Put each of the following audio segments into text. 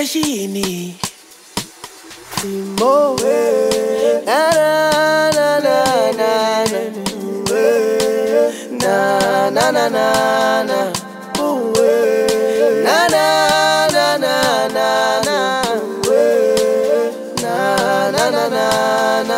Seshini Mo na na na na na na na na na na na na na na na na na na na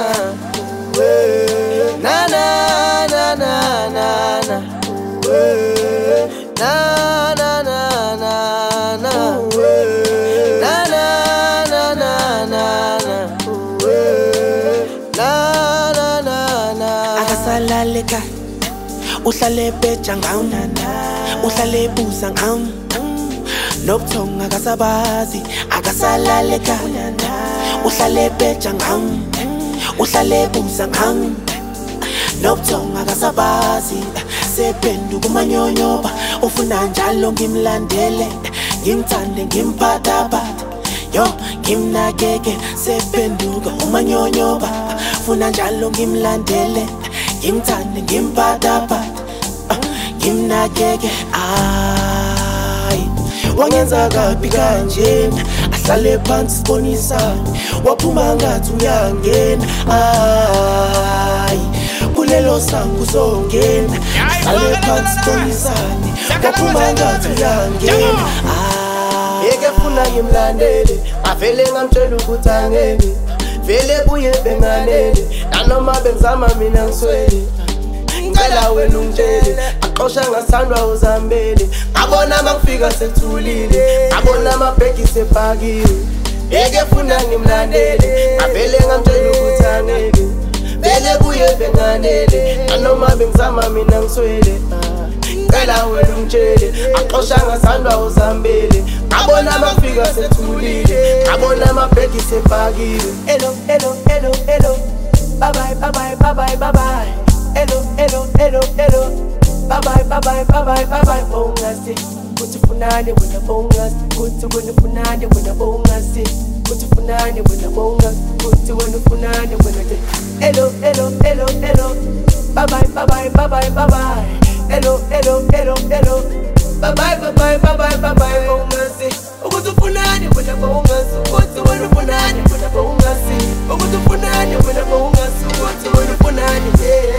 akasalaleka uhlale beja ngawu uhlale buza ngawu nobuthongo akasabazi akasalaleka uhlale beja ngawu uhlale buza ngawu nobuthongo akasabazi sephenduka umanyonyoba ufuna njalo ngimlandele ngimthande ngimphathaphatha yo ngimnakeke sephenduka umanyonyoba ufuna njalo ngimlandele ngimthande ngimphathaphatha ngimnakeke wangenza kabi kanjena ahlale phansi sibonisane waphuma ngathi uyangena kulelo sango uzongena ahlale phansi sibonisane waphuma ngathi uyangena Eke funa ngimlandele avele ngamtshela ukuthi angeke vele buye benganele nanoma bengizama mina ngiswele ngicela wena ungitshele aqosha ngasandwa uzambele ngabona makufika sekuthulile ngabona amabhegi sepakiwe eke funa ngimlandele avele ngamtshela ukuthi angeke vele buye benganele nanoma bengizama mina ngiswele ngicela wena ungitshele aqosha ngasandwa uzambele ngabona makufika sekuthulile ngabona amabhegi sepakiwe hello hello hello hello bye bye bye bye bye bye bye bye hello hello hello hello bye bye bye bye bye bye bye bye bongasi kuthi funani wena bongasi kuthi wena funani wena bongasi kuthi funani wena bongasi kuthi wena funani wena hello hello hello hello bye bye bye bye bye bye bye bye hello hello hello hello bye bye bye bye bye bye bye bye bongasi ukuthi funani wena bongasi kuthi wena funani wena bongasi ukuthi funani wena bongasi kuthi wena funani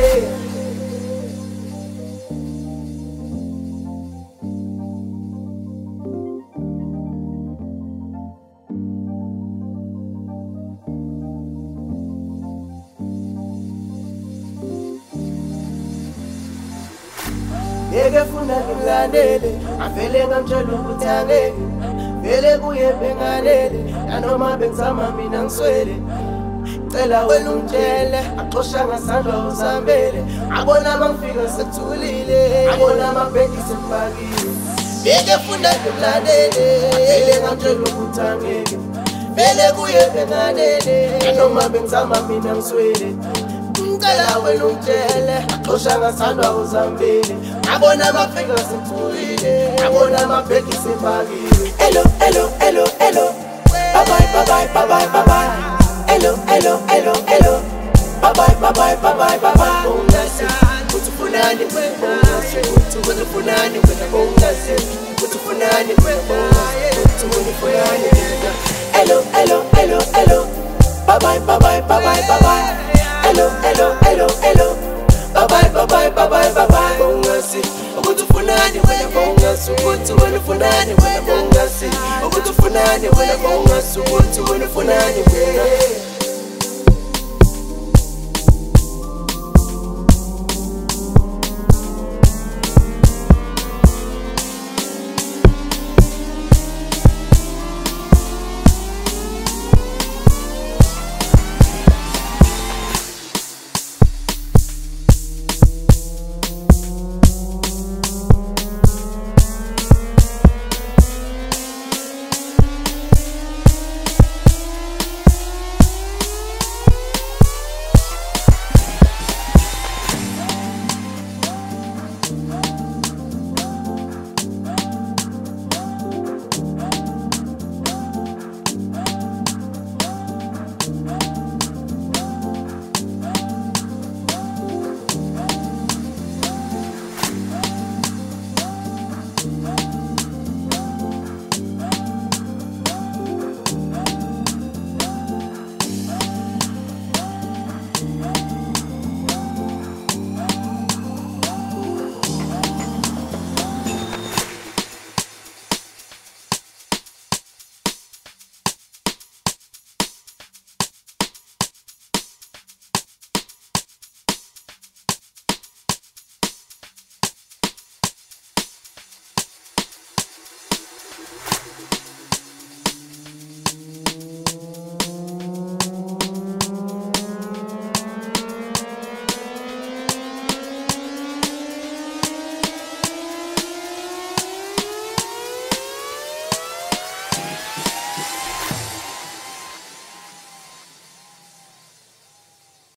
Eke funa ngimlandele avele ngamtshela ukuthi angeke vele kuye benganele nanoma bengizama mina ngiswele ngicela wena ungitshele aqosha ngasandwa uzambele ngabona mangifika sekuthulile ngabona amabhegi sepakiwe eke funa ngimlandele avele ngamtshela ukuthi angeke vele kuye benganele nanoma bengizama mina ngiswele ngicela wena ungitshele aqosha ngasandwa uzambele ngabona amafika sekuthulile ngabona amabhegi sepakiwe hello hello hello hello bye bye bye bye bye bye bye bye hello hello hello hello bye bye bye bye bye bye bye bye bongasi kuthi funani wena bongasi kuthi wena funani wena bongasi kuthi funani wena bongasi kuthi wena funani hello hello hello hello bye bye bye bye bye bye bye bye hello hello hello hello bye bye bye bye bye bye bye bye bongasi ukuthi funani wena bongasi ukuthi wena funani wena bongasi ukuthi funani wena bongasi ukuthi wena funani wena